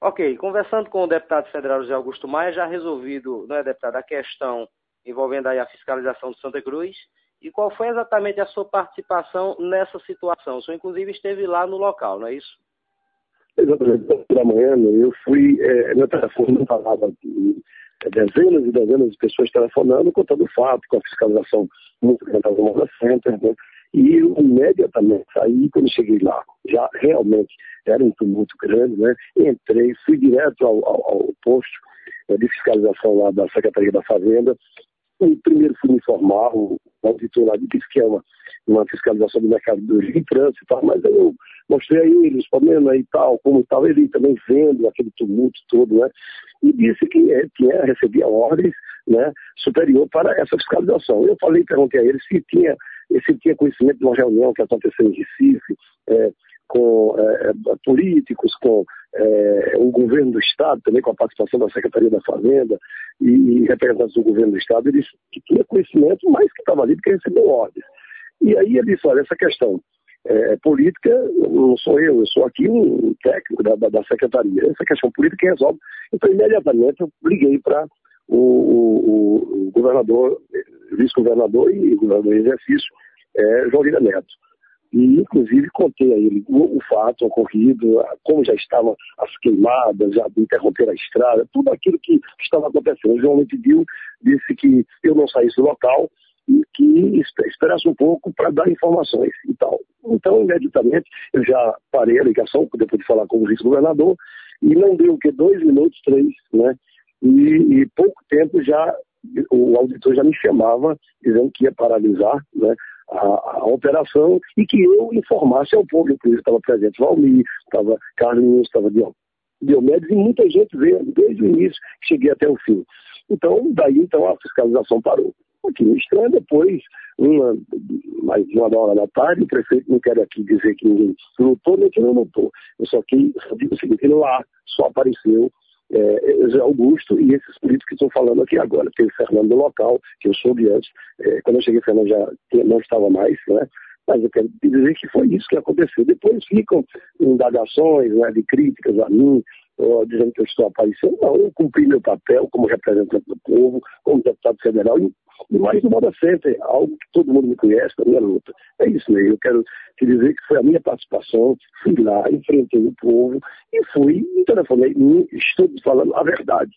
Ok, conversando com o deputado federal José Augusto Maia, já resolvido, não é, deputado, a questão envolvendo aí a fiscalização de Santa Cruz. E qual foi exatamente a sua participação nessa situação? O senhor, inclusive, esteve lá no local, não é isso? Exatamente. Pela manhã, eu fui, meu telefone não falava dezenas e dezenas de pessoas telefonando, contando o fato, com a fiscalização muito grande da Moda Center, né? E eu imediatamente saí, quando cheguei lá, já realmente era um tumulto grande, né? Entrei, fui direto ao posto de fiscalização lá da Secretaria da Fazenda. E primeiro fui me informar, o auditor lá disse que é uma fiscalização do mercado do trânsito e tal, mas eu mostrei a ele os problemas e tal, como estava ele também vendo aquele tumulto todo, né? E disse que recebia ordens, né, superior para essa fiscalização. Eu perguntei a ele se tinha conhecimento de uma reunião que aconteceu em Recife, com políticos, com o governo do Estado, também com a participação da Secretaria da Fazenda e representantes do governo do Estado. Ele disse que tinha conhecimento, mas que estava ali porque recebeu ordens. E aí ele disse, olha, essa questão política, não sou eu sou aqui um técnico da Secretaria. Essa questão política quem resolve. Então, imediatamente, eu liguei para o governador, vice-governador e governador em exercício, João Lira Neto. E, inclusive, contei a ele o fato ocorrido, como já estavam as queimadas, já interromperam a estrada, tudo aquilo que estava acontecendo. O João me pediu, disse que eu não saísse do local e que esperasse um pouco para dar informações e tal. Então, imediatamente, eu já parei a ligação, depois de falar com o vice-governador, e não deu o que 2 minutos, 3, né? E pouco tempo já o auditor já me chamava, dizendo que ia paralisar, né, a operação e que eu informasse ao povo. Inclusive estava presente Valmir, estava Carlinhos, estava Diomedes e muita gente veio desde o início, cheguei até o fim. Então, daí a fiscalização parou. Aqui no estranho, depois, mais de 1 hora da tarde, o prefeito não quer aqui dizer que ninguém lutou, nem que não lutou. Eu só digo o seguinte, lá só apareceu José Augusto e esses políticos que estão falando aqui agora. Tem o Fernando do local, que eu soube antes, quando eu cheguei, o Fernando já não estava mais, né? Mas eu quero dizer que foi isso que aconteceu. Depois ficam indagações, né, de críticas a mim, dizendo que eu estou aparecendo. Não, eu cumpri meu papel como representante do povo, como deputado federal, e mais no Moda Center, algo que todo mundo me conhece da minha luta. É isso mesmo, eu quero te dizer que foi a minha participação, fui lá, enfrentei o povo e me telefonei, estou falando a verdade.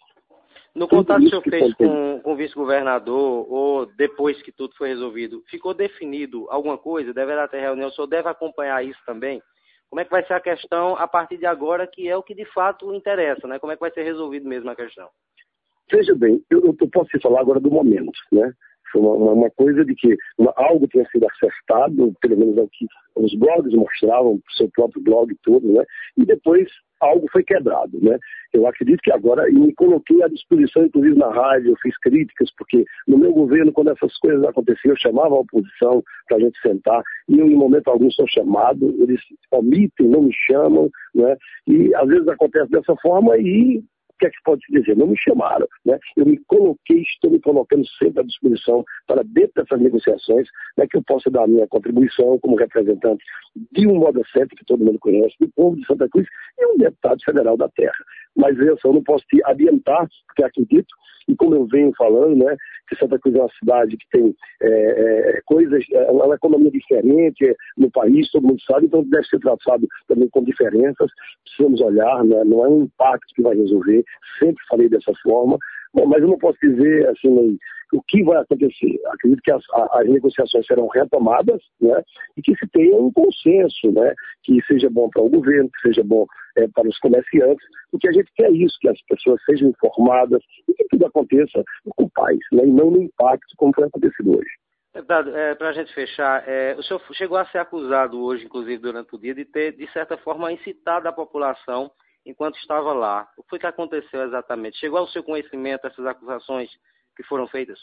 No contato que o senhor fez com o vice-governador, ou depois que tudo foi resolvido, ficou definido alguma coisa? Deverá ter reunião, o senhor deve acompanhar isso também? Como é que vai ser a questão a partir de agora, que é o que de fato interessa, né? Como é que vai ser resolvido mesmo a questão? Veja bem, eu posso te falar agora do momento, né? Foi uma coisa de que algo tinha sido acertado, pelo menos é o que os blogs mostravam, o seu próprio blog todo, né? E depois algo foi quebrado, né? Eu acredito que agora, e me coloquei à disposição, inclusive na rádio, eu fiz críticas, porque no meu governo, quando essas coisas aconteciam, eu chamava a oposição para a gente sentar, e eu, em momento algum, sou chamado, eles omitem, não me chamam, né? E às vezes acontece dessa forma e o que é que pode se dizer? Não me chamaram, né? Eu me coloquei, estou me colocando sempre à disposição para, dentro dessas negociações, né, que eu possa dar a minha contribuição como representante de um Moda Center que todo mundo conhece, do povo de Santa Cruz e um deputado federal da terra. Mas eu não posso te adiantar, porque acredito, e como eu venho falando, né, que Santa Cruz é uma cidade que tem coisas, uma economia diferente no país, todo mundo sabe, então deve ser tratado também com diferenças, precisamos olhar, né, não é um impacto que vai resolver, sempre falei dessa forma. Bom, mas eu não posso dizer assim o que vai acontecer. Acredito que as negociações serão retomadas, né, e que se tenha um consenso, né, que seja bom para o governo, que seja bom para os comerciantes, porque a gente quer isso, que as pessoas sejam informadas e que tudo aconteça com paz, né, e não no impacto como foi acontecido hoje. Deputado, para a gente fechar, o senhor chegou a ser acusado hoje, inclusive durante o dia, de ter, de certa forma, incitado a população enquanto estava lá. O que foi que aconteceu exatamente? Chegou ao seu conhecimento essas acusações que foram feitas?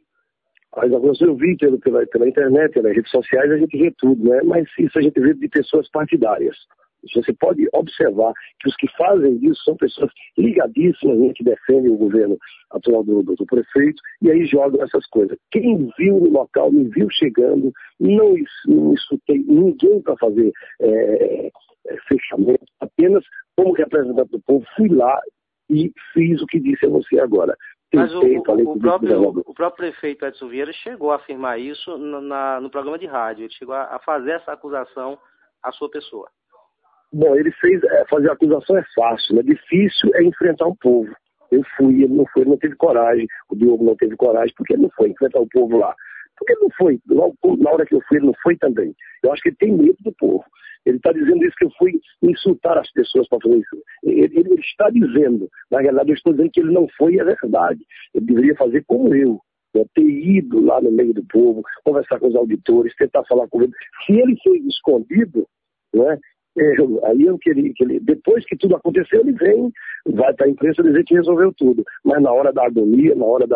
As acusações eu vi pela internet, pelas redes sociais, a gente vê tudo, né? Mas isso a gente vê de pessoas partidárias. Você pode observar que os que fazem isso são pessoas ligadíssimas, né, que defendem o governo atual do prefeito, e aí jogam essas coisas. Quem viu no local, me viu chegando, não escutei ninguém para fazer fechamento, apenas como representante do povo fui lá e fiz o que disse a você agora. Mas o próprio prefeito Edson Vieira chegou a afirmar isso no programa de rádio. Ele chegou a fazer essa acusação à sua pessoa. Bom, ele fez, fazer acusação é fácil, né? Difícil é enfrentar o povo. Eu fui, ele não foi, ele não teve coragem. O Diogo não teve coragem, porque ele não foi enfrentar o povo lá. Porque ele não foi. Na hora que eu fui, ele não foi também. Eu acho que ele tem medo do povo. Ele está dizendo isso, que eu fui insultar as pessoas para fazer isso. Ele está dizendo, na realidade eu estou dizendo que ele não foi, é verdade. Ele deveria fazer como eu, né? Ter ido lá no meio do povo, conversar com os auditores, tentar falar com ele. Se ele foi escondido, né? Aí eu queria que ele, depois que tudo aconteceu, ele vem, vai para a imprensa dizer que resolveu tudo. Mas na hora da agonia, na hora da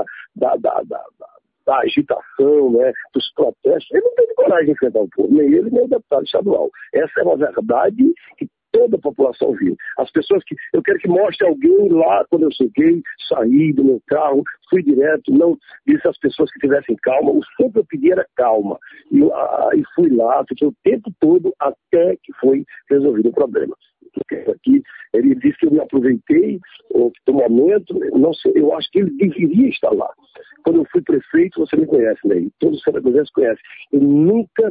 agitação, né, dos protestos, ele não teve coragem de enfrentar o povo, nem ele, nem o deputado estadual. Essa é uma verdade que toda a população viu. As pessoas que... Eu quero que mostre alguém lá, quando eu cheguei, saí do meu carro, fui direto, não disse às pessoas que tivessem calma. O sempre eu pedi era calma. E fui lá, fiquei o tempo todo até que foi resolvido o problema. Aqui, ele disse que eu me aproveitei do momento, não sei, eu acho que ele deveria estar lá. Quando eu fui prefeito, você me conhece, né? Todos os senadores conhecem. Eu nunca,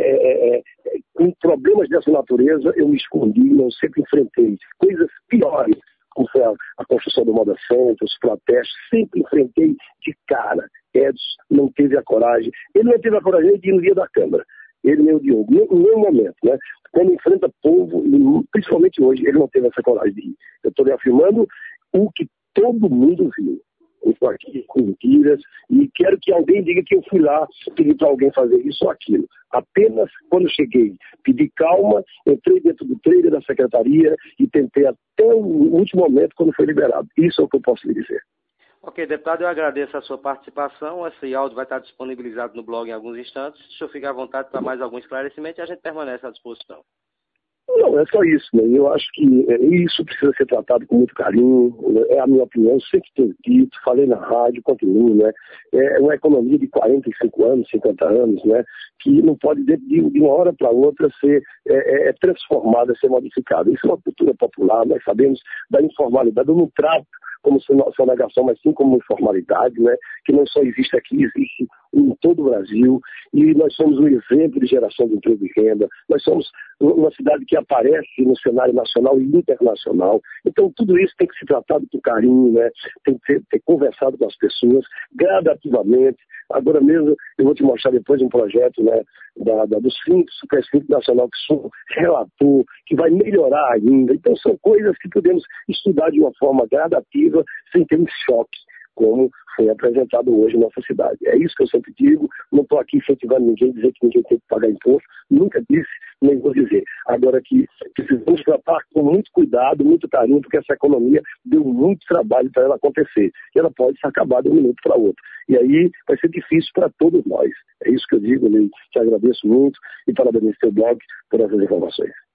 com problemas dessa natureza, eu me escondi, eu sempre enfrentei coisas piores, como foi a construção do Moda Center, os protestos, sempre enfrentei de cara. Edson não teve a coragem, ele não teve a coragem de ir no dia da Câmara. Ele nem o Diogo, em nenhum momento, né? Quando enfrenta povo, principalmente hoje, ele não teve essa coragem de ir. Eu estou lhe afirmando o que todo mundo viu. Eu estou aqui com mentiras e quero que alguém diga que eu fui lá pedir para alguém fazer isso ou aquilo. Apenas quando cheguei, pedi calma, entrei dentro do trailer da secretaria e tentei até o último momento quando foi liberado. Isso é o que eu posso lhe dizer. Ok, deputado, eu agradeço a sua participação. Esse áudio vai estar disponibilizado no blog em alguns instantes. Se o senhor ficar à vontade para mais algum esclarecimento, a gente permanece à disposição. Não, é só isso, né? Eu acho que isso precisa ser tratado com muito carinho, né? É a minha opinião, sempre tenho dito, falei na rádio, continuo, né? É uma economia de 45 anos, 50 anos, né? Que não pode, de uma hora para outra, ser transformada, ser modificada. Isso é uma cultura popular, nós sabemos da informalidade. Eu não trato como sonegação, mas sim como informalidade, né? Que não só existe aqui, existe em todo o Brasil, e nós somos um exemplo de geração de emprego e renda, nós somos uma cidade que aparece no cenário nacional e internacional, então tudo isso tem que ser tratado com carinho, né? Tem que ter conversado com as pessoas, gradativamente. Agora mesmo, eu vou te mostrar depois um projeto, né, do Super Simples Nacional, que sou relator, que vai melhorar ainda. Então são coisas que podemos estudar de uma forma gradativa, sem ter um choque, como foi apresentado hoje em nossa cidade. É isso que eu sempre digo, não estou aqui incentivando ninguém, dizer que ninguém tem que pagar imposto, nunca disse, nem vou dizer. Agora que precisamos tratar com muito cuidado, muito carinho, porque essa economia deu muito trabalho para ela acontecer. E ela pode se acabar de um minuto para outro. E aí vai ser difícil para todos nós. É isso que eu digo, Ney. Te agradeço muito e parabenizo seu blog por essas informações.